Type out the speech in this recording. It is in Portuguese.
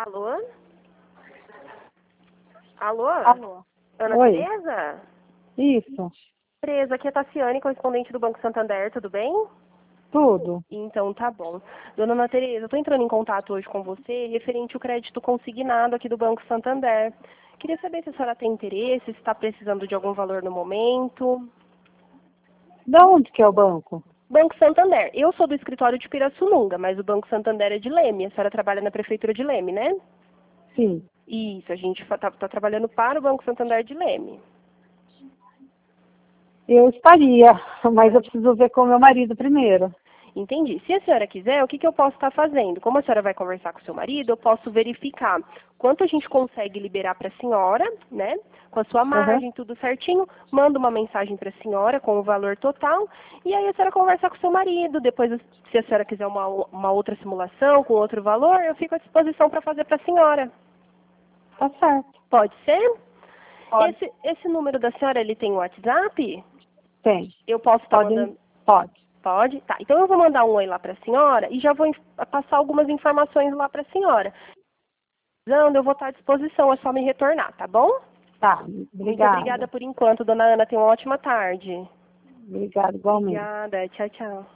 Alô? Alô? Alô. Ana Oi. Tereza? Isso. Tereza, aqui é a Tassiane, correspondente do Banco Santander, tudo bem? Tudo. Então, tá bom. Dona Ana Tereza, eu tô entrando em contato hoje com você referente ao crédito consignado aqui do Banco Santander. Queria saber se a senhora tem interesse, se está precisando de algum valor no momento. Da onde que é o banco? Banco Santander. Eu sou do escritório de Pirassununga, mas o Banco Santander é de Leme. A senhora trabalha na prefeitura de Leme, né? Sim. Isso, a gente tá trabalhando para o Banco Santander de Leme. Eu estaria, mas eu preciso ver com o meu marido primeiro. Entendi. Se a senhora quiser, o que eu posso estar fazendo? Como a senhora vai conversar com o seu marido, eu posso verificar quanto a gente consegue liberar para a senhora, né? Com a sua margem, tudo certinho. Manda uma mensagem para a senhora com o valor total. E aí a senhora conversa com o seu marido. Depois, se a senhora quiser uma outra simulação com outro valor, eu fico à disposição para fazer para a senhora. Tá certo. Pode ser? Pode. Esse número da senhora, ele tem WhatsApp? Tem. Eu posso estar Pode? mandando... Pode. Pode? Tá. Então eu vou mandar um oi lá para a senhora e já vou passar algumas informações lá para a senhora. Eu vou estar à disposição, é só me retornar, tá bom? Tá. Muito Obrigada. obrigada por enquanto, dona Ana. Tenha uma ótima tarde. Obrigada, igualmente. Obrigada. Tchau, tchau.